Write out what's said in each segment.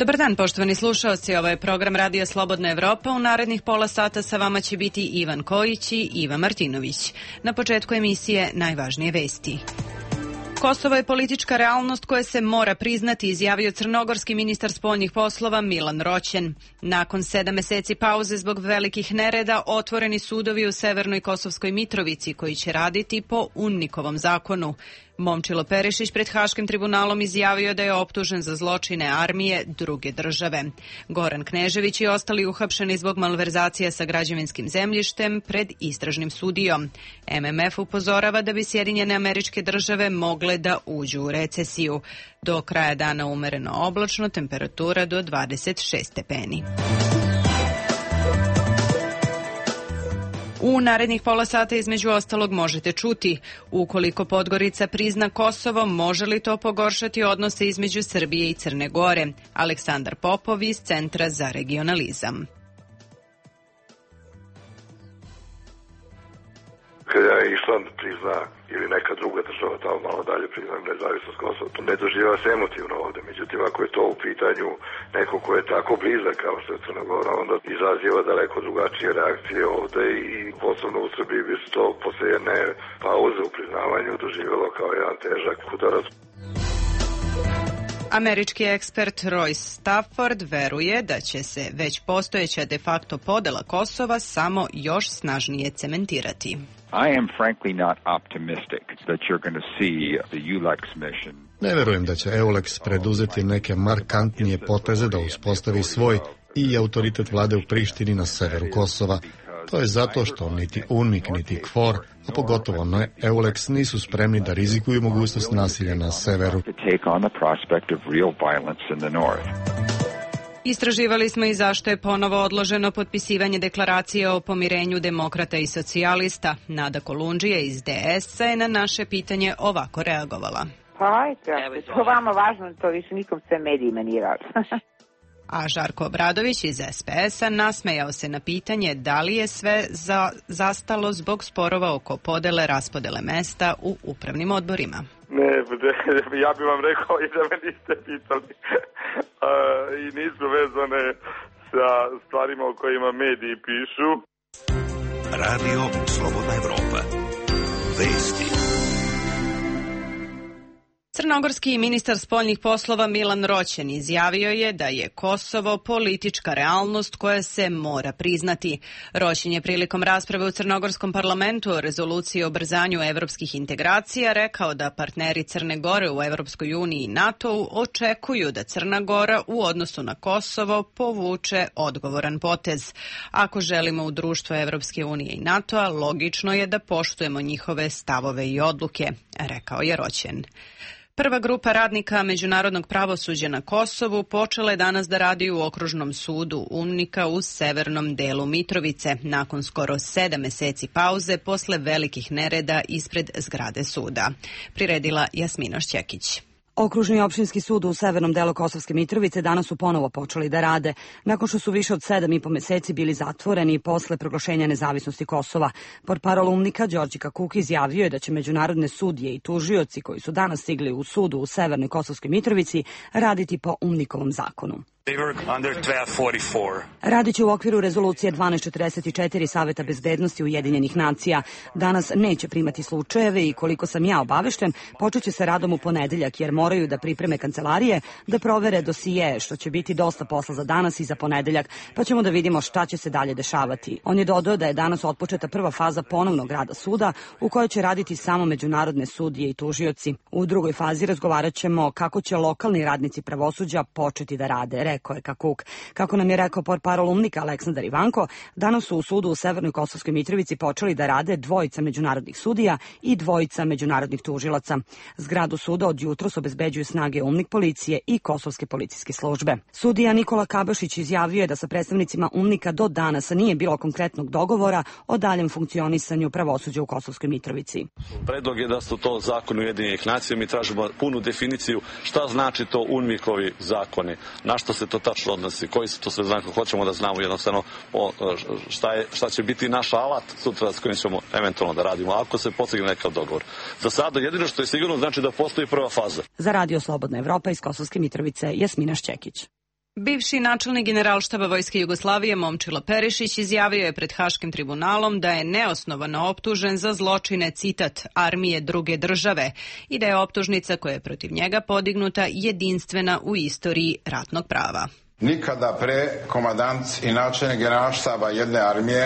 Dobar dan, poštovani slušaoci, ovo je program Radija Slobodna Evropa. U narednih pola sata sa vama će biti Ivan Kojić i Iva Martinović. Na početku emisije najvažnije vesti. Kosovo je politička realnost koja se mora priznati, izjavio crnogorski ministar spoljnih poslova Milan Roćen. Nakon 7 meseci pauze zbog velikih nereda, otvoreni sudovi u Severnoj Kosovskoj Mitrovici koji će raditi po UNMIK-ovom zakonu. Momčilo Perišić pred Haškim tribunalom izjavio da je optužen za zločine armije druge države. Goran Knežević i ostali uhapšeni zbog malverzacija sa građevinskim zemljištem pred istražnim sudijom. MMF upozorava da bi Sjedinjene Američke Države mogle da uđu u recesiju. Do kraja dana umereno oblačno, temperatura do 26 stepeni. U narednih pola sata između ostalog možete čuti: ukoliko Podgorica prizna Kosovo, može li to pogoršati odnose između Srbije i Crne Gore? Aleksandar Popov iz Centra za regionalizam. Kada Island prizna ili neka druga država tamo malo dalje prizna nezavisnost Kosova, to ne doživljava se emotivno ovde. Međutim, ako je to u pitanju neko ko je tako blizak kao što je Crna Gora, onda izaziva daleko drugačije reakcije ovde i posebno u Srbiji bi se to posle jedne pauze u priznavanju doživjelo kao jedan težak udarac. Američki ekspert Roy Stafford veruje da će se već postojeća de facto podela Kosova samo još snažnije cementirati. I am frankly not optimistic that you're going to see the EULEX mission. Ne verujem da će EULEX preduzeti neke markantnije poteze da uspostavi svoj i autoritet vlade u Prištini na severu Kosova. To je zato što niti UNMIK niti KFOR, a pogotovo ne EULEX, nisu spremni da rizikuju mogućnost nasilja na severu. Istraživali smo i zašto je ponovo odloženo potpisivanje deklaracije o pomirenju demokrata i socijalista. Nada Kolundžija iz DS-a je na naše pitanje ovako reagovala. Pa, to vama važno, to više nikom sve medijima nije važno. A Žarko Obradović iz SPS-a nasmejao se na pitanje da li je sve zastalo zbog sporova oko podele raspodele mesta u upravnim odborima. Ne, ja bih vam rekao i da me niste pitali. I nisu vezane sa stvarima o kojima mediji pišu. Radio Slobodna Evropa. Vesti. Crnogorski ministar spoljnih poslova Milan Roćen izjavio je da je Kosovo politička realnost koja se mora priznati. Roćen je prilikom rasprave u crnogorskom parlamentu o rezoluciji o ubrzanju evropskih integracija rekao da partneri Crne Gore u Evropskoj uniji i NATO-u očekuju da Crna Gora u odnosu na Kosovo povuče odgovoran potez. Ako želimo u društvo Evropske unije i NATO-a, logično je da poštujemo njihove stavove i odluke, rekao je Roćen. Prva grupa radnika međunarodnog pravosuđa na Kosovu počela je danas da radi u okružnom sudu UNMIK-a u severnom delu Mitrovice, nakon skoro 7 meseci pauze posle velikih nereda ispred zgrade suda. Priredila Jasmina Šćekić. Okružni opštinski sud u severnom delu Kosovske Mitrovice danas su ponovo počeli da rade, nakon što su više od 7,5 meseci bili zatvoreni posle proglašenja nezavisnosti Kosova. Portparol UNMIK-a Đorđe Kakuk izjavio je da će međunarodne sudije i tužioci koji su danas stigli u sudu u severnoj Kosovskoj Mitrovici raditi po UNMIK-ovom zakonu. Radit će u okviru rezolucije 1244 Saveta bezbednosti Ujedinjenih nacija. Danas neće primati slučajeve i koliko sam ja obavešten, počet će se radom u ponedeljak jer moraju da pripreme kancelarije, da provere dosije, što će biti dosta posla za danas i za ponedeljak, pa ćemo da vidimo šta će se dalje dešavati. On je dodao da je danas otpočeta prva faza ponovnog rada suda u kojoj će raditi samo međunarodne sudije i tužioci. U drugoj fazi razgovarat ćemo kako će lokalni radnici pravosuđa početi da rade, rekao je Kakuk. Kako nam je rekao portparol UNMIK-a Aleksandar Ivanko, danas su u sudu u Severnoj Kosovskoj Mitrovici počeli da rade 2 međunarodnih sudija i 2 međunarodnih tužilaca. Zgradu suda od jutros obezbeđuju snage UNMIK policije i Kosovske policijske službe. Sudija Nikola Kabašić izjavio je da sa predstavnicima UNMIK-a do danas nije bilo konkretnog dogovora o daljem funkcionisanju pravosuđa u Kosovskoj Mitrovici. Predlog je da su to zakoni Ujedinjenih nacija, mi tražimo punu definiciju šta znači to UNMIK-ovi zakoni, na što se to tačno odnosi, koji su to sve zakoni, hoćemo da znamo jednostavno šta će biti naš alat sutra s kojim ćemo eventualno da radimo, ako se postigne nekav dogovor. Za sada jedino što je sigurno znači da postoji prva faza. Za Radio Slobodna Evropa iz Kosovske Mitrovice, Jasmina Šćekić. Bivši načelnik Generalštaba Vojske Jugoslavije Momčilo Perišić izjavio je pred Haškim tribunalom da je neosnovano optužen za zločine, citat, armije druge države i da je optužnica koja je protiv njega podignuta jedinstvena u istoriji ratnog prava. Nikada pre komandant i načelnik Generalštaba jedne armije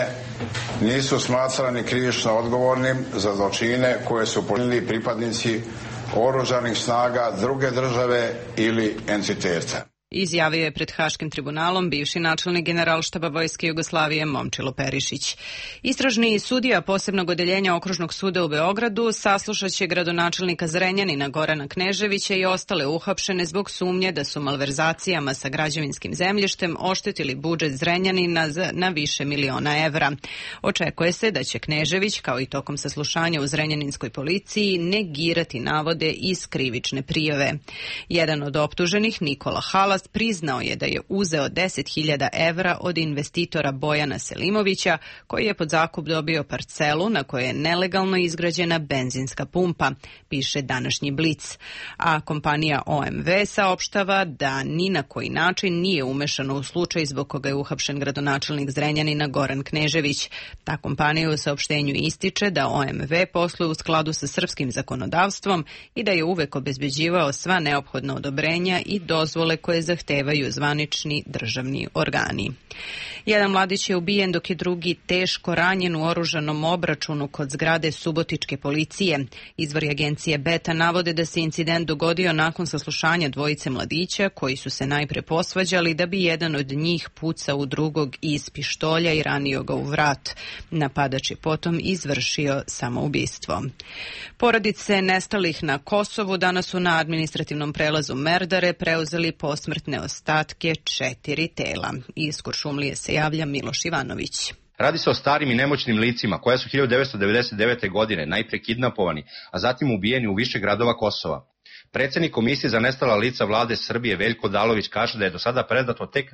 nisu smatrani krivično odgovornim za zločine koje su počinili pripadnici oružanih snaga druge države ili entiteta. Izjavio je pred Haškim tribunalom bivši načelnik Generalštaba Vojske Jugoslavije Momčilo Perišić. Istražni sudija posebnog odeljenja Okružnog suda u Beogradu saslušaće gradonačelnika Zrenjanina Gorana Kneževića i ostale uhapšene zbog sumnje da su malverzacijama sa građevinskim zemljištem oštetili budžet Zrenjanina na više miliona evra. Očekuje se da će Knežević, kao i tokom saslušanja u zrenjaninskoj policiji, negirati navode iz krivične prijave. Jedan od optuženih, Nikola Halas, priznao je da je uzeo 10.000 evra od investitora Bojana Selimovića, koji je pod zakup dobio parcelu na kojoj je nelegalno izgrađena benzinska pumpa, piše današnji Blic. A kompanija OMV saopštava da ni na koji način nije umešano u slučaj zbog koga je uhapšen gradonačelnik Zrenjanina Goran Knežević. Ta kompanija u saopštenju ističe da OMV posluje u skladu sa srpskim zakonodavstvom i da je uvek obezbeđivao sva neophodna odobrenja i dozvole koje zahtevaju zvanični državni organi. Jedan mladić je ubijen dok je drugi teško ranjen u oružanom obračunu kod zgrade subotičke policije. Izvori agencije Beta navode da se incident dogodio nakon saslušanja dvojice mladića koji su se najpre posvađali da bi jedan od njih pucao u drugog iz pištolja i ranio ga u vrat. Napadač je potom izvršio samoubistvo. Porodice nestalih na Kosovu danas su na administrativnom prelazu Merdare preuzeli posmrtne ostatke 4 tela. Iz Kuršumlije se javlja Miloš Ivanović. Radi se o starim i nemoćnim licima koja su 1999. godine najpre kidnapovani, a zatim ubijeni u više gradova Kosova. Predsednik Komisije za nestala lica vlade Srbije Veljko Odalović kaže da je do sada predato tek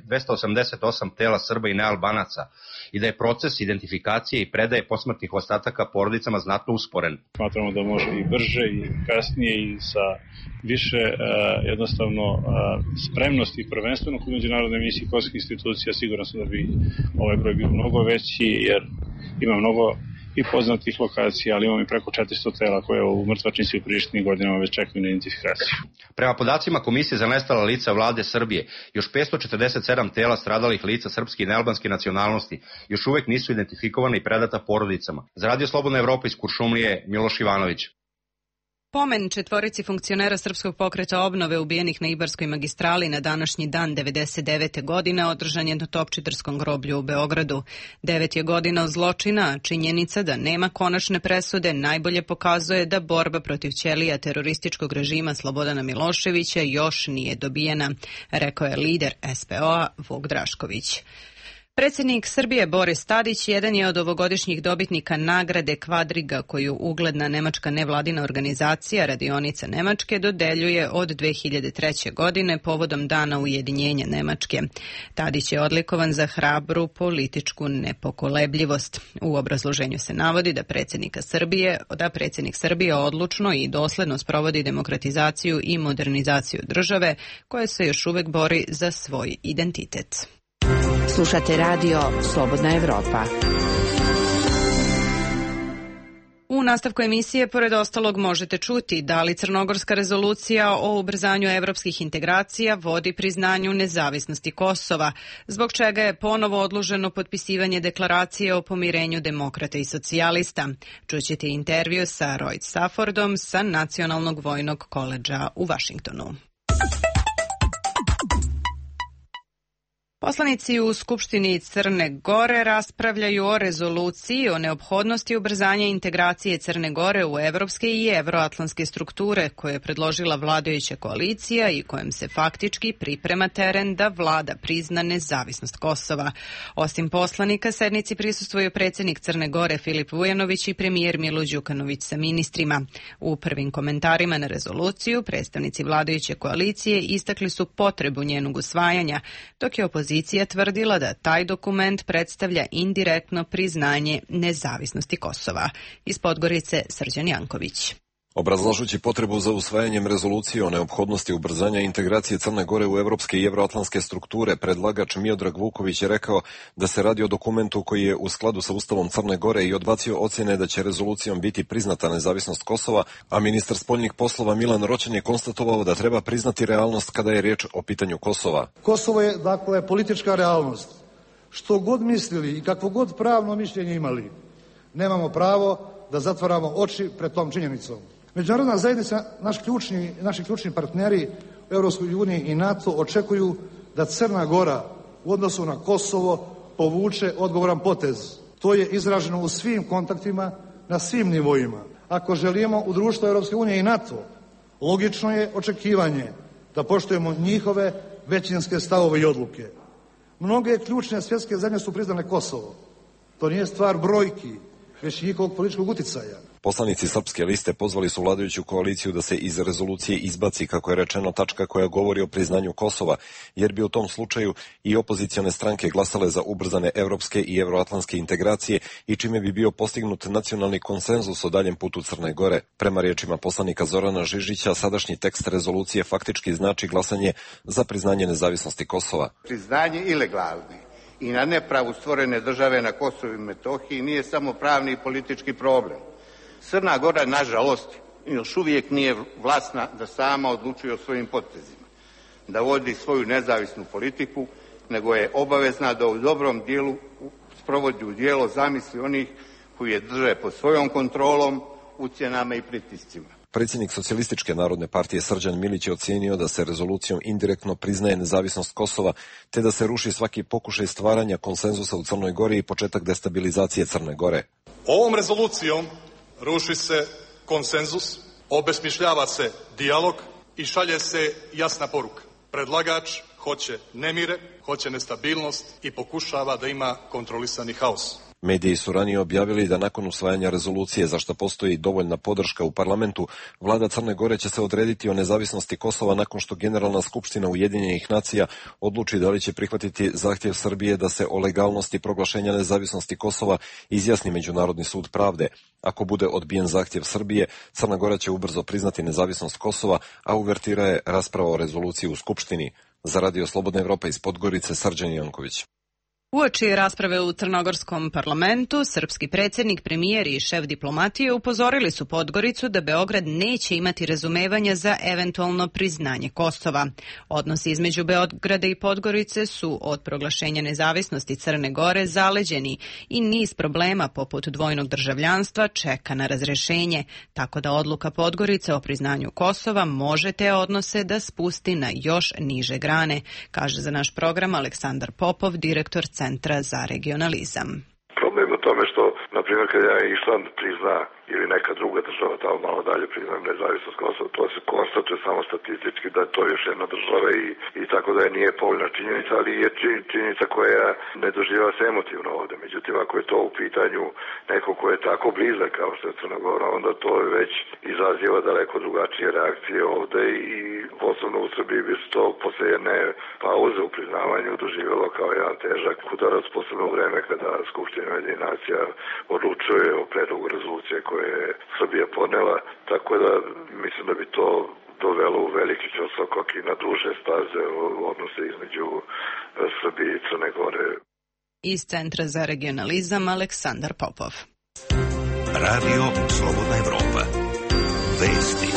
288 tela Srba i nealbanaca i da je proces identifikacije i predaje posmrtnih ostataka porodicama znatno usporen. Smatramo da može i brže i kasnije i sa više jednostavno spremnosti prvenstveno kod međunarodne misije kosovskih institucija. Siguran sam da bi ovaj broj bio mnogo veći jer ima mnogo i poznatih lokacija, ali imamo i preko 400 tela koje u mrtvačnici u Prištini godinama već čekaju na identifikaciju. Prema podacima Komisije za nestala lica vlade Srbije, još 547 tela stradalih lica srpske i nealbanske nacionalnosti još uvek nisu identifikovane i predata porodicama. Za Radio Slobodna Evropa iz Kuršumlije, Miloš Ivanović. Pomen 4 funkcionera Srpskog pokreta obnove ubijenih na Ibarskoj magistrali na današnji dan 99. godine održan je na Topčiderskom groblju u Beogradu. 9 je godina zločina, činjenica da nema konačne presude najbolje pokazuje da borba protiv ćelija terorističkog režima Slobodana Miloševića još nije dobijena, rekao je lider SPO-a Vuk Drašković. Predsjednik Srbije Boris Tadić jedan je od ovogodišnjih dobitnika nagrade Kvadriga koju ugledna nemačka nevladina organizacija Radionica Nemačke dodeljuje od 2003. godine povodom Dana ujedinjenja Nemačke. Tadić je odlikovan za hrabru političku nepokolebljivost. U obrazloženju se navodi da predsjednik Srbije odlučno i dosledno sprovodi demokratizaciju i modernizaciju države koja se još uvek bori za svoj identitet. Slušate radio Slobodna Evropa. U nastavku emisije, pored ostalog, možete čuti da li crnogorska rezolucija o ubrzanju evropskih integracija vodi priznanju nezavisnosti Kosova, zbog čega je ponovo odloženo potpisivanje deklaracije o pomirenju demokrata i socijalista. Čućete intervju sa Roy Staffordom sa Nacionalnog vojnog koledža u Vašingtonu. Poslanici u Skupštini Crne Gore raspravljaju o rezoluciji o neophodnosti ubrzanja integracije Crne Gore u evropske i evroatlantske strukture koje je predložila vladajuća koalicija i kojem se faktički priprema teren da vlada prizna nezavisnost Kosova. Osim poslanika, sednici prisustvuju predsjednik Crne Gore Filip Vujanović i premijer Milo Đukanović sa ministrima. U prvim komentarima na rezoluciju predstavnici vladajuće koalicije istakli su potrebu njenog usvajanja, dok je opozicija tvrdila da taj dokument predstavlja indirektno priznanje nezavisnosti Kosova. Iz Podgorice Srđan Janković. Obrazlažući potrebu za usvajanjem rezolucije o neophodnosti ubrzanja integracije Crne Gore u evropske i evroatlantske strukture, predlagač Miodrag Vuković je rekao da se radi o dokumentu koji je u skladu sa Ustavom Crne Gore i odbacio ocjene da će rezolucijom biti priznata nezavisnost Kosova, a ministar spoljnih poslova Milan Roćen je konstatovao da treba priznati realnost kada je riječ o pitanju Kosova. Kosovo je, dakle, politička realnost. Što god mislili i kakvo god pravno mišljenje imali, nemamo pravo da zatvaramo oči pred tom činjenicom. Međunarodna zajednica, naši ključni partneri u Europskoj uniji i NATO očekuju da Crna Gora u odnosu na Kosovo povuče odgovoran potez. To je izraženo u svim kontaktima, na svim nivoima. Ako želimo u društvu Europske unije i NATO, logično je očekivanje da poštujemo njihove većinske stavove i odluke. Mnoge ključne svjetske zemlje su priznale Kosovo. To nije stvar brojki, već njihovog političkog uticaja. Poslanici Srpske liste pozvali su vladajuću koaliciju da se iz rezolucije izbaci, kako je rečeno, tačka koja govori o priznanju Kosova, jer bi u tom slučaju i opozicione stranke glasale za ubrzane evropske i evroatlantske integracije i čime bi bio postignut nacionalni konsenzus o daljem putu Crne Gore. Prema riječima poslanika Zorana Žižića, sadašnji tekst rezolucije faktički znači glasanje za priznanje nezavisnosti Kosova. Priznanje ilegalne i na nepravu stvorene države na Kosovu i Metohiji nije samo pravni i politički problem. Crna Gora, nažalost, još uvijek nije vlasna da sama odlučuje o svojim potezima, da vodi svoju nezavisnu politiku, nego je obavezna da u dobrom dijelu sprovodi u djelo zamisli onih koji je drže pod svojom kontrolom, ucjenama i pritiscima. Predsjednik Socijalističke narodne partije Srđan Milić je ocijenio da se rezolucijom indirektno priznaje nezavisnost Kosova, te da se ruši svaki pokušaj stvaranja konsenzusa u Crnoj Gori i početak destabilizacije Crne Gore. Ovom rezolucijom ruši se konsenzus, obesmišljava se dijalog i šalje se jasna poruka. Predlagač hoće nemire, hoće nestabilnost i pokušava da ima kontrolisani haos. Mediji su ranije objavili da nakon usvajanja rezolucije, za što postoji dovoljna podrška u parlamentu, vlada Crne Gore će se odrediti o nezavisnosti Kosova nakon što Generalna skupština Ujedinjenih nacija odluči da li će prihvatiti zahtjev Srbije da se o legalnosti proglašenja nezavisnosti Kosova izjasni Međunarodni sud pravde. Ako bude odbijen zahtjev Srbije, Crna Gora će ubrzo priznati nezavisnost Kosova, a uvertira je rasprava o rezoluciji u Skupštini. Za Radio Slobodna Evropa iz Podgorice, Srđan Janković. Uoči rasprave u Crnogorskom parlamentu, srpski predsjednik, premijer i šef diplomatije upozorili su Podgoricu da Beograd neće imati razumevanja za eventualno priznanje Kosova. Odnosi između Beograda i Podgorice su od proglašenja nezavisnosti Crne Gore zaleđeni i niz problema poput dvojnog državljanstva čeka na razrešenje, tako da odluka Podgorice o priznanju Kosova može te odnose da spusti na još niže grane, kaže za naš program Aleksandar Popov, direktor Centra za regionalizam. Problem u tome što, na primjer, kad ja Island prizna ili neka druga država tamo malo dalje prizna nezavisnost Kosova, to se konstatuje samo statistički da je to još jedna država i tako da je nije povoljna činjenica, ali je činjenica koja ne doživava se emotivno ovde. Međutim, ako je to u pitanju neko ko je tako blizak kao što je Crna Gora, onda to već izaziva daleko drugačije reakcije ovde i posebno u Srbiji bi se to posle jedne pauze u priznavanju doživjelo kao jedan težak udarac, posebno u vreme kada Skupština Ujedinjenih nacija odlučuje o predlogu rezolucije koje je Srbija podnela, tako da mislim da bi to dovelo u veliki ćoskok i na duže staze odnose između Srbije i Crne Gore. Iz Centra za regionalizam Aleksandar Popov. Radio Slobodna Evropa. Vesti.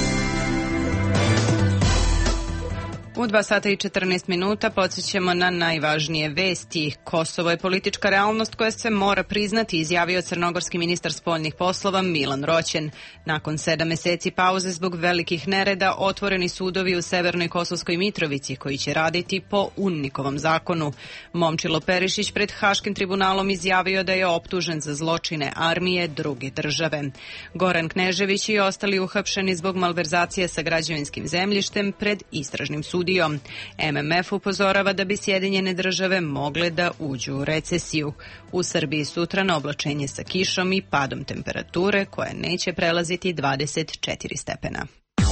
U 2 sata i 14 minuta podsjećamo na najvažnije vesti. Kosovo je politička realnost koja se mora priznati, izjavio crnogorski ministar spoljnih poslova Milan Roćen. Nakon 7 meseci pauze zbog velikih nereda otvoreni sudovi u Severnoj Kosovskoj Mitrovici koji će raditi po UNMIK-ovom zakonu. Momčilo Perišić pred Haškim tribunalom izjavio da je optužen za zločine armije druge države. Goran Knežević i ostali uhapšeni zbog malverzacije sa građevinskim zemljištem pred istražnim sudom. MMF upozorava da bi Sjedinjene države mogle da uđu u recesiju. U Srbiji sutra na oblačenje sa kišom i padom temperature koja neće prelaziti 24 stepena.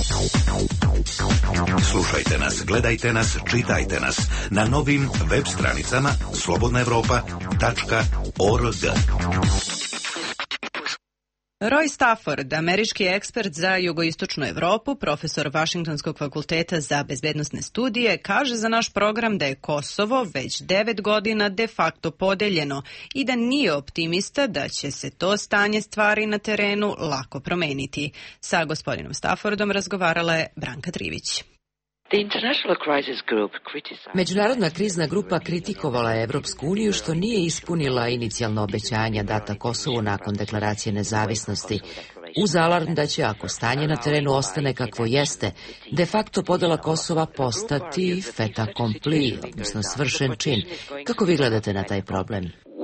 Slušajte nas, gledajte nas, čitajte nas na novim web stranicama slobodnaevropa.org. Roy Stafford, američki ekspert za jugoistočnu Evropu, profesor Vašingtonskog fakulteta za bezbednosne studije, kaže za naš program da je Kosovo već 9 godina de facto podeljeno i da nije optimista da će se to stanje stvari na terenu lako promeniti. Sa gospodinom Staffordom razgovarala je Branka Trivić. Međunarodna krizna grupa kritikovala je Evropsku uniju što nije ispunila inicijalna obećanja data Kosovu nakon deklaracije nezavisnosti, uz alarm da će, ako stanje na terenu ostane kakvo jeste, de facto podela Kosova postati fait accompli, odnosno svršen čin. Kako vi gledate na taj problem?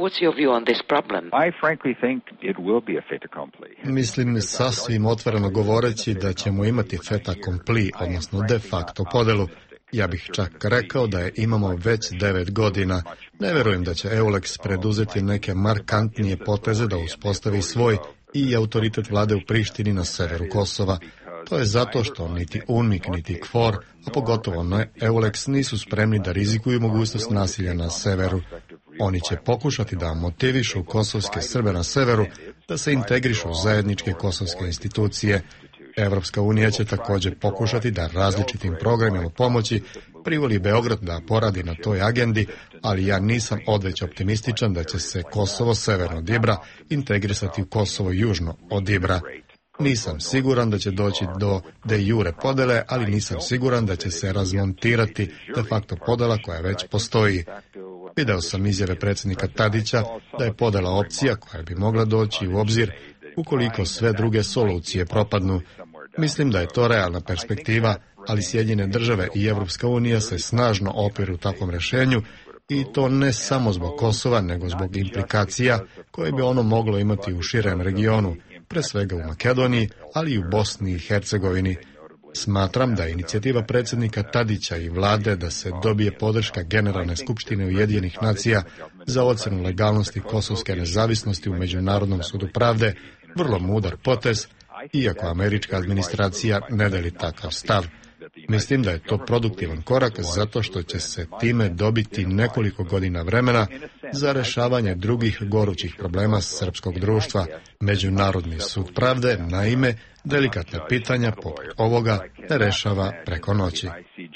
Mislim sasvim otvoreno govoreći da ćemo imati fait accompli, odnosno de facto podelu. Ja bih čak rekao da je imamo već 9 godina. Ne verujem da će EULEX preduzeti neke markantnije poteze da uspostavi svoj i autoritet vlade u Prištini na severu Kosova. To je zato što niti UNMIK, niti KFOR, a pogotovo ne EULEX, nisu spremni da rizikuju mogućnost nasilja na severu. Oni će pokušati da motivišu kosovske Srbe na severu da se integrišu u zajedničke kosovske institucije. Evropska unija će također pokušati da različitim programima pomoći privoli Beograd da poradi na toj agendi, ali ja nisam odveć optimističan da će se Kosovo severno od Ibra integrisati u Kosovo južno od Ibra. Nisam siguran da će doći do de jure podele, ali nisam siguran da će se razmontirati de facto podela koja već postoji. Video sam izjave predsjednika Tadića da je podela opcija koja bi mogla doći u obzir ukoliko sve druge solucije propadnu. Mislim da je to realna perspektiva, ali Sjedinjene države i Evropska unija se snažno opiru takvom rješenju i to ne samo zbog Kosova, nego zbog implikacija koje bi ono moglo imati u širem regionu, pre svega u Makedoniji, ali i u Bosni i Hercegovini. Smatram da je inicijativa predsjednika Tadića i vlade da se dobije podrška Generalne skupštine Ujedinjenih nacija za ocjenu legalnosti kosovske nezavisnosti u Međunarodnom sudu pravde vrlo mudar potez, iako američka administracija ne deli takav stav. Mislim da je to produktivan korak zato što će se time dobiti nekoliko godina vremena za rešavanje drugih gorućih problema srpskog društva. Međunarodni sud pravde, naime, delikatna pitanja poput ovoga ne rešava preko noći.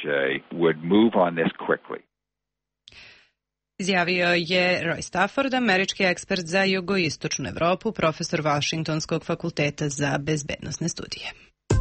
Izjavio je Roy Stafford, američki ekspert za jugoistočnu Evropu, profesor Vašingtonskog fakulteta za bezbednosne studije.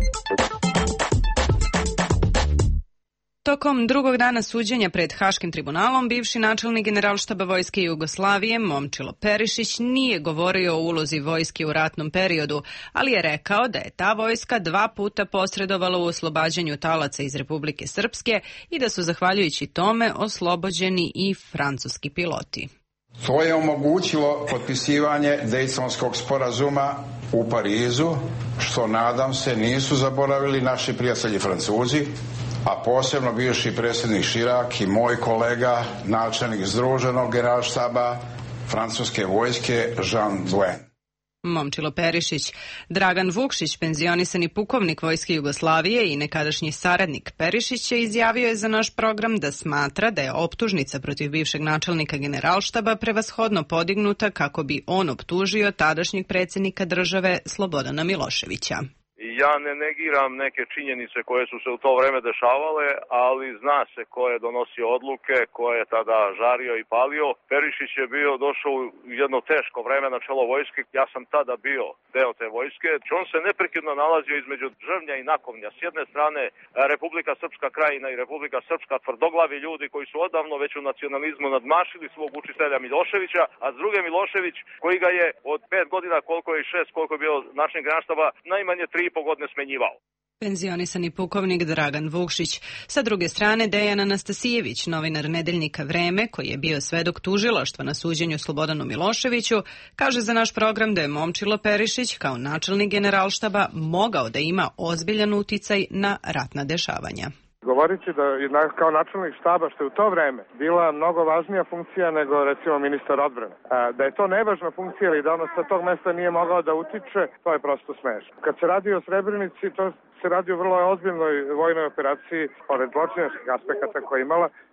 Tokom drugog dana suđenja pred Haškim tribunalom, bivši načelnik Generalštaba Vojske Jugoslavije Momčilo Perišić nije govorio o ulozi vojske u ratnom periodu, ali je rekao da je ta vojska 2 puta posredovala u oslobađanju talaca iz Republike Srpske i da su zahvaljujući tome oslobođeni i francuski piloti. To je omogućilo potpisivanje Dejtonskog sporazuma u Parizu, što nadam se nisu zaboravili naši prijatelji Francuzi, a posebno bivši predsjednik Širak i moj kolega, načelnik Združenog generalštaba francuske vojske Jean Duen. Momčilo Perišić. Dragan Vukšić, penzionisani pukovnik Vojske Jugoslavije i nekadašnji saradnik Perišića, izjavio je za naš program da smatra da je optužnica protiv bivšeg načelnika Generalštaba prevashodno podignuta kako bi on optužio tadašnjeg predsjednika države Slobodana Miloševića. Ja ne negiram neke činjenice koje su se u to vreme dešavale, ali zna se ko je donosio odluke, ko je tada žario i palio. Perišić je došao u jedno teško vreme na čelo vojske. Ja sam tada bio deo te vojske. On se neprekidno nalazio između žrvnja i nakovnja. S jedne strane Republika Srpska Krajina i Republika Srpska, tvrdoglavi ljudi koji su odavno već u nacionalizmu nadmašili svog učitelja Miloševića, a s druge Milošević koji ga je od 5 godina, koliko je 6, koliko je bio načelnik Generalštaba, najmanje 3,5 godine smenjivao. Penzionisani pukovnik Dragan Vukšić. Sa druge strane, Dejan Anastasijević, novinar nedeljnika Vreme, koji je bio svedok tužilaštva na suđenju Slobodanu Miloševiću, kaže za naš program da je Momčilo Perišić kao načelnik Generalštaba mogao da ima ozbiljan uticaj na ratna dešavanja. Govoreći da je kao načelnik štaba, što je u to vreme bila mnogo važnija funkcija nego recimo ministar odbrane. Da je to nevažna funkcija ili da ono sa tog mesta nije mogao da utiče, to je prosto smešno. Kad se radi o Srebrenici, to se radi o vrlo ozbiljnoj vojnoj operaciji, pored zločinačkih aspekata koje je imala,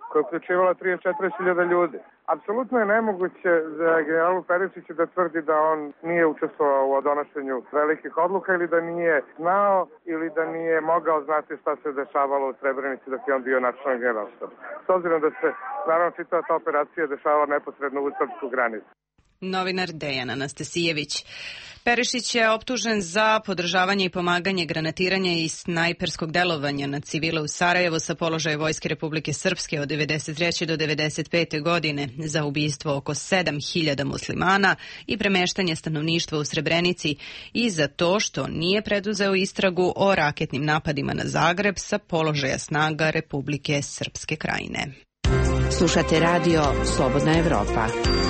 koja je uključivala 34.000 ljudi. Apsolutno je nemoguće za generalu Perišiću da tvrdi da on nije učestvovao u donošenju velikih odluka ili da nije znao ili da nije mogao znati šta se dešavalo u Srebrenici dok je on bio načelnik generalštaba. S obzirom da se, naravno, čitava ta operacija dešavala neposredno u srpsku granicu. Novinar Dejan Anastasijević. Perišić je optužen za podržavanje i pomaganje granatiranja i snajperskog delovanja na civile u Sarajevu sa položaja Vojske Republike Srpske od 1993. do 1995. godine za ubistvo oko 7.000 muslimana i premeštanje stanovništva u Srebrenici i za to što nije preduzeo istragu o raketnim napadima na Zagreb sa položaja snaga Republike Srpske Krajine. Slušate radio Slobodna Evropa.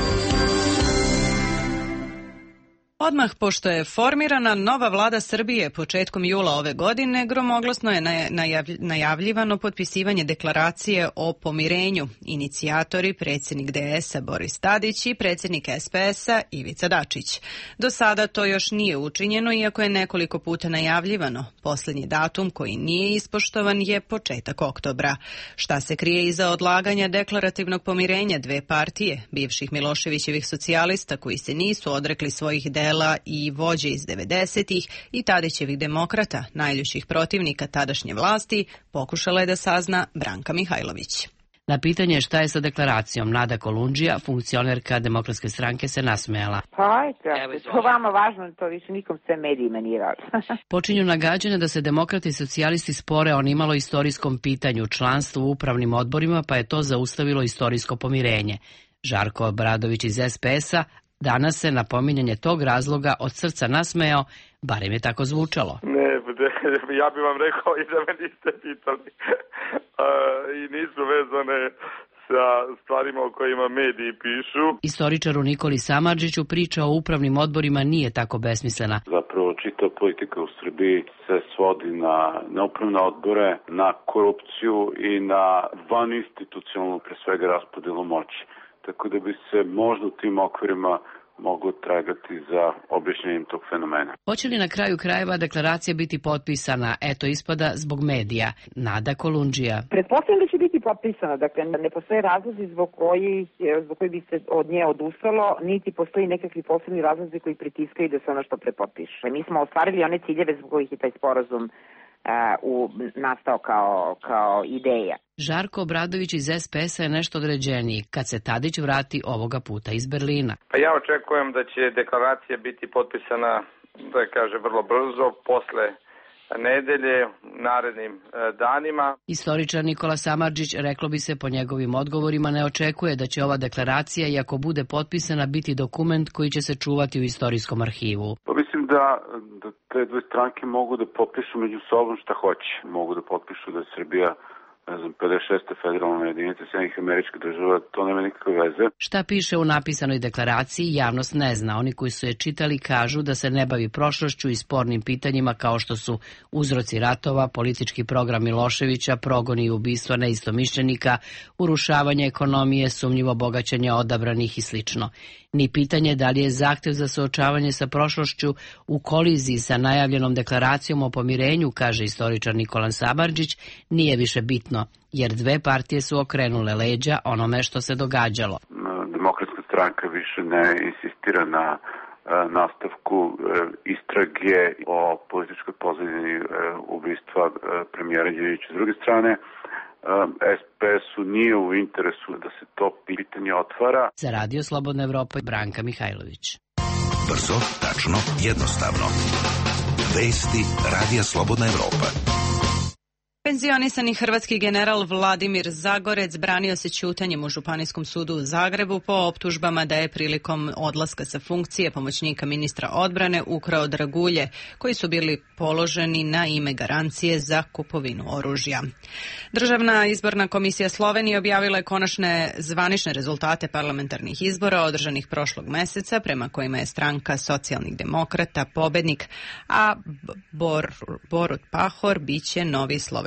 Odmah pošto je formirana nova vlada Srbije početkom jula ove godine, gromoglasno je najavljivano potpisivanje deklaracije o pomirenju. Inicijatori predsjednik DS-a Boris Tadić i predsjednik SPS-a Ivica Dačić. Do sada to još nije učinjeno, iako je nekoliko puta najavljivano. Posljednji datum koji nije ispoštovan je početak oktobra. Šta se krije iza odlaganja deklarativnog pomirenja dve partije, bivših Miloševićevih socijalista koji se nisu odrekli svojih dela i vođe iz 90-ih i Tadićevih demokrata, najljućih protivnika tadašnje vlasti, pokušala je da sazna Branka Mihajlović. Na pitanje šta je sa deklaracijom, Nada Kolundžija, funkcionerka Demokratske stranke, se nasmejala. Pa ajte, to vama važno, to više nikom sve medijima nije važno. Počinju nagađanja da se demokrati i socijalisti spore o nimalo istorijskom pitanju, članstvu u upravnim odborima, pa je to zaustavilo istorijsko pomirenje. Žarko Obradović iz SPS-a danas se na pominjanje tog razloga od srca nasmejao, barem je tako zvučalo. Ne, ja bih vam rekao i da me niste pitali. I nisu vezane sa stvarima o kojima mediji pišu. Istoričaru Nikoli Samardžiću priča o upravnim odborima nije tako besmislena. Zapravo čita politika u Srbiji se svodi na upravne odbore, na korupciju i na vaninstitucionalnu, pre svega, raspodelu moći. Tako da bi se možda u tim okvirima moglo tragati za objašnjenjem tog fenomena. Hoće li na kraju krajeva deklaracija biti potpisana? Eto ispada zbog medija. Nada Kolundžija. Pretpostavljam da će biti potpisana, dakle ne postoje razlozi zbog koji bi se od nje odustalo, niti postoji nekakvi posebni razlozi koji pritiskaju da se ono što prepotpiše. Mi smo ostvarili one ciljeve zbog kojih je taj sporazum nastao kao ideja. Žarko Obradović iz SPS-a je nešto određeniji kad se Tadić vrati ovoga puta iz Berlina. Pa ja očekujem da će deklaracija biti potpisana, da kaže, vrlo brzo, posle nedelje, narednim danima. Istoričar Nikola Samardžić, reklo bi se po njegovim odgovorima, ne očekuje da će ova deklaracija, i ako bude potpisana, biti dokument koji će se čuvati u istorijskom arhivu. Pa mislim da te dve stranke mogu da potpišu među sobom šta hoće. Mogu da potpišu da je Srbija 56. federalna jedinica Sjedinjenih Američkih Država, to nema nikakve veze. Šta piše u napisanoj deklaraciji, javnost ne zna. Oni koji su je čitali kažu da se ne bavi prošlošću i spornim pitanjima kao što su uzroci ratova, politički program Miloševića, progoni i ubistva neistomišljenika, urušavanje ekonomije, sumnjivo bogaćenje odabranih i slično. Ni pitanje da li je zahtev za suočavanje sa prošlošću u koliziji sa najavljenom deklaracijom o pomirenju, kaže istoričar Nikola Samardžić, nije više bitno, jer dve partije su okrenule leđa onome što se događalo. Demokratska stranka više ne insistira na nastavku istrage o političkoj pozadini ubistva premijera Đinđića. S druge strane, SPS-u nije u interesu da se to pitanje otvara. Za Radio Slobodna Evropa, Branka Mihajlović. Brzo, tačno, jednostavno. Vesti Radija Slobodna Evropa. Penzionisani hrvatski general Vladimir Zagorec branio se ćutanjem u Županijskom sudu u Zagrebu po optužbama da je prilikom odlaska sa funkcije pomoćnika ministra odbrane ukrao dragulje koji su bili položeni na ime garancije za kupovinu oružja. Državna izborna komisija Slovenije objavila je konačne zvanične rezultate parlamentarnih izbora održanih prošlog meseca, prema kojima je stranka socijalnih demokrata pobednik, a Borut Pahor biće novi slovenski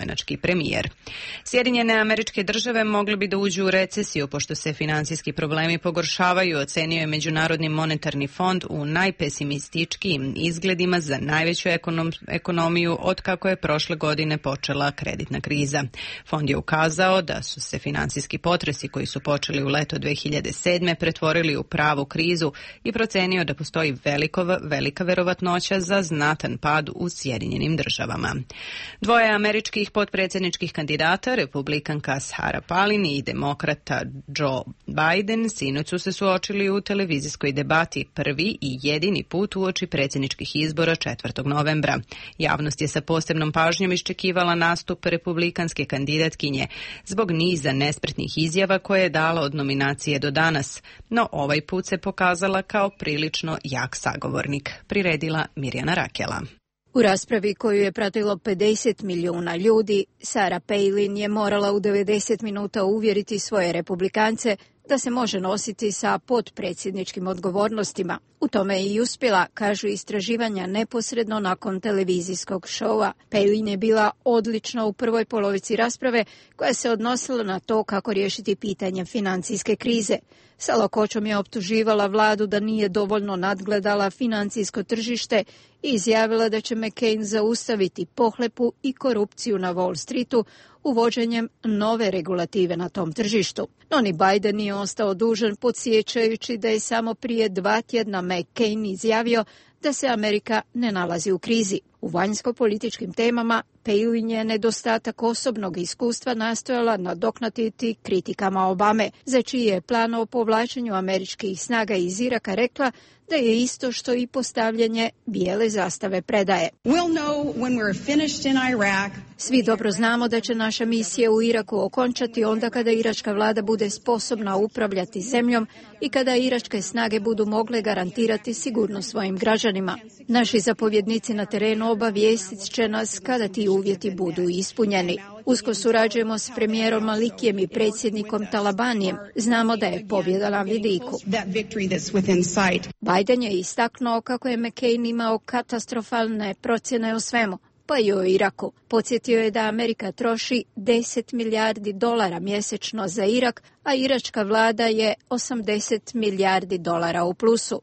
nemački premijer. Sjedinjene Američke Države mogle bi da uđu u recesiju pošto se finansijski problemi pogoršavaju, ocenio je Međunarodni monetarni fond u najpesimističkijim izgledima za najveću ekonomiju od kako je prošle godine počela kreditna kriza. Fond je ukazao da su se finansijski potresi koji su počeli u leto 2007. pretvorili u pravu krizu i procenio da postoji velika verovatnoća za znatan pad u Sjedinjenim Državama. Dvoje američkih potpredsjedničkih kandidata, republikanka Sarah Palin i demokrata Joe Biden, sinoć su se suočili u televizijskoj debati prvi i jedini put uoči predsjedničkih izbora 4. novembra. Javnost je sa posebnom pažnjom iščekivala nastup republikanske kandidatkinje zbog niza nespretnih izjava koje je dala od nominacije do danas, no ovaj put se pokazala kao prilično jak sagovornik, priredila Mirjana Rakela. U raspravi koju je pratilo 50 milijuna ljudi, Sarah Palin je morala u 90 minuta uvjeriti svoje republikance da se može nositi sa potpredsjedničkim odgovornostima. U tome je i uspjela, kažu istraživanja neposredno nakon televizijskog šova. Palin je bila odlična u prvoj polovici rasprave koja se odnosila na to kako riješiti pitanje financijske krize. Sa lakoćom je optuživala vladu da nije dovoljno nadgledala financijsko tržište i izjavila da će McCain zaustaviti pohlepu i korupciju na Wall Streetu uvođenjem nove regulative na tom tržištu. No ni Biden nije ostao dužan, podsjećajući da je samo prije 2 tjedna McCain izjavio da se Amerika ne nalazi u krizi. U vanjsko-političkim temama Palin je nedostatak osobnog iskustva nastojala nadoknaditi kritikama Obame, za čiji je plan o povlačenju američkih snaga iz Iraka rekla da je isto što i postavljanje bijele zastave predaje. Svi dobro znamo da će naša misija u Iraku okončati onda kada iračka vlada bude sposobna upravljati zemljom i kada iračke snage budu mogle garantirati sigurnost svojim građanima. Naši zapovjednici na terenu obavijestit će nas kada ti uvjeti budu ispunjeni. Usko surađujemo s premijerom Malikijem i predsjednikom Talabanijem. Znamo da je pobjeda na vidiku. Biden je istaknuo kako je McCain imao katastrofalne procjene o svemu, pa i o Iraku. Podsjetio je da Amerika troši $10 milijardi mjesečno za Irak, a iračka vlada je $80 milijardi u plusu.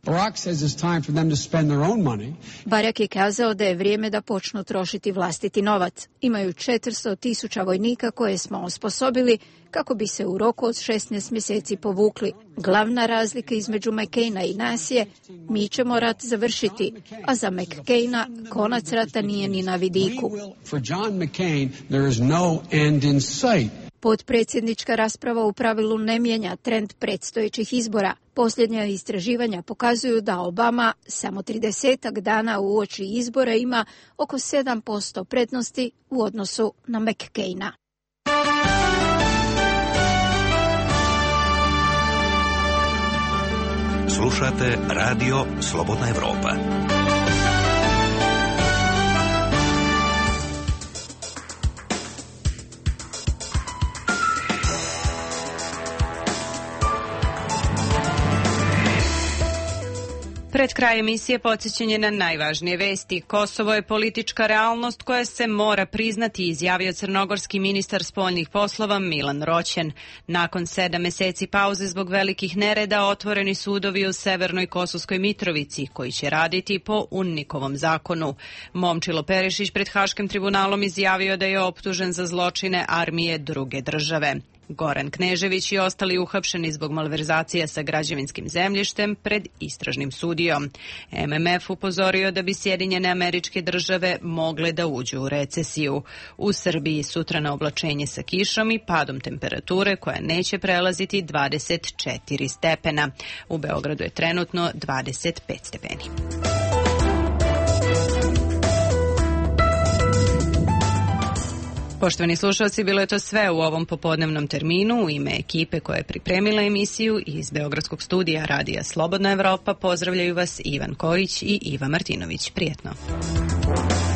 Barack je kazao da je vrijeme da počnu trošiti vlastiti novac. Imaju 400,000 vojnika koje smo osposobili kako bi se u roku od 16 mjeseci povukli. Glavna razlika između McCaina i nas je, mi ćemo rat završiti, a za McCaina konac rata nije ni na vidiku. Potpredsjednička rasprava u pravilu ne mijenja trend predstojećih izbora. Posljednja istraživanja pokazuju da Obama samo 30 dana uoči izbora ima oko 7% prednosti u odnosu na McCaina. Slušate Radio Slobodna Evropa. Pred kraj emisije podsjećanje na najvažnije vesti. Kosovo je politička realnost koja se mora priznati, izjavio crnogorski ministar spoljnih poslova Milan Roćen. Nakon 7 mjeseci pauze zbog velikih nereda otvoreni sudovi u Severnoj Kosovskoj Mitrovici koji će raditi po UNMIK-ovom zakonu. Momčilo Perišić pred Haškim tribunalom izjavio da je optužen za zločine armije druge države. Goran Knežević i ostali uhapšeni zbog malverzacija sa građevinskim zemljištem pred istražnim sudijom. MMF upozorio da bi Sjedinjene Američke Države mogle da uđu u recesiju. U Srbiji sutra na oblačenje sa kišom i padom temperature koja neće prelaziti 24 stepena. U Beogradu je trenutno 25 stepeni. Poštovani slušalci, bilo je to sve u ovom popodnevnom terminu. U ime ekipe koja je pripremila emisiju iz Beogradskog studija Radija Slobodna Evropa pozdravljaju vas Ivan Kojić i Iva Martinović. Prijetno.